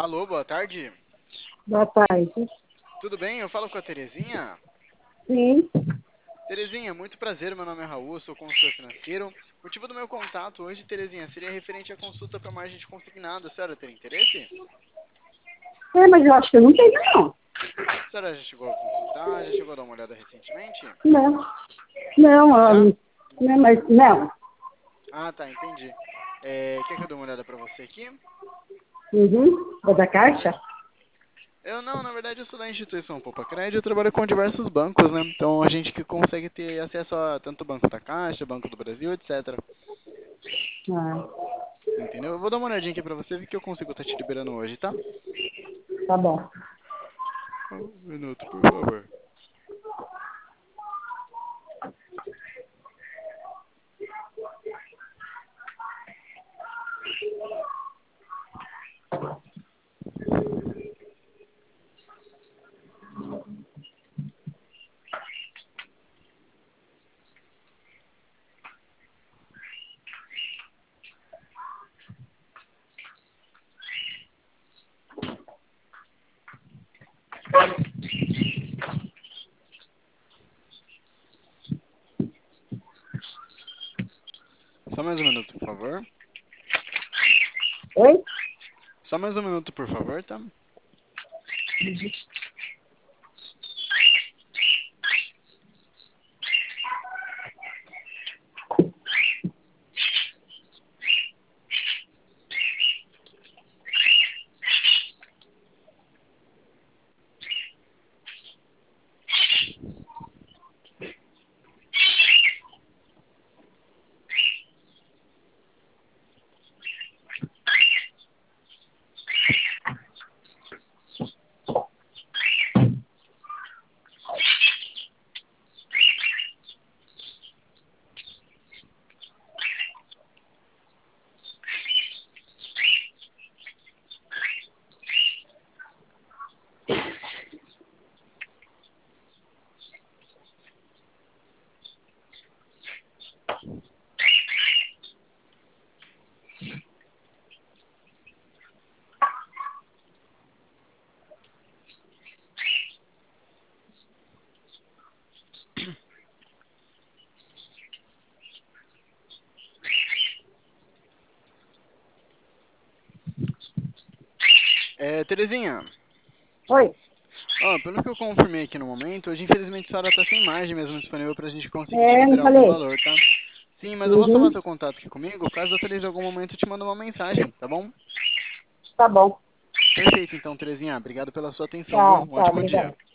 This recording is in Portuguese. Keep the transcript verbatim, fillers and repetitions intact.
Alô, boa tarde. Boa tarde. Tudo bem? Eu falo com a Terezinha. Sim, Terezinha, muito prazer. Meu nome é Raul, sou consultor financeiro. O motivo do meu contato hoje, Terezinha, seria referente à consulta para margem de consignado. A senhora tem interesse? é, mas eu acho que eu não tenho, não. A senhora já chegou a consultar? Já chegou a dar uma olhada recentemente? Não, não, ah, Já? não, mas não. Ah, tá, entendi. É, quer que eu dê uma olhada para você aqui? Uhum. É da Caixa? Eu não, na verdade eu sou da instituição Poupa Crédito, eu trabalho com diversos bancos, né? Então a gente que consegue ter acesso a tanto o Banco da Caixa, Banco do Brasil, etcétera. Ah, Entendeu? Eu vou dar uma olhadinha aqui pra você ver que eu consigo estar te liberando hoje, tá? tá bom. Um minuto, por favor. Só mais um minuto, por favor. Oi? Só mais um minuto, por favor, tá? É, Terezinha, Oi? ó, pelo que eu confirmei aqui no momento, hoje infelizmente a senhora tá sem margem mesmo disponível pra gente conseguir te É, não liberar algum falei? valor, tá? Sim, mas eu vou salvar Uhum. seu contato aqui comigo, caso eu atualize em algum momento eu te mando uma mensagem, tá bom? Tá bom. Perfeito, então, Terezinha, obrigado pela sua atenção, viu? Tá, Um tá, ótimo dia. obrigada.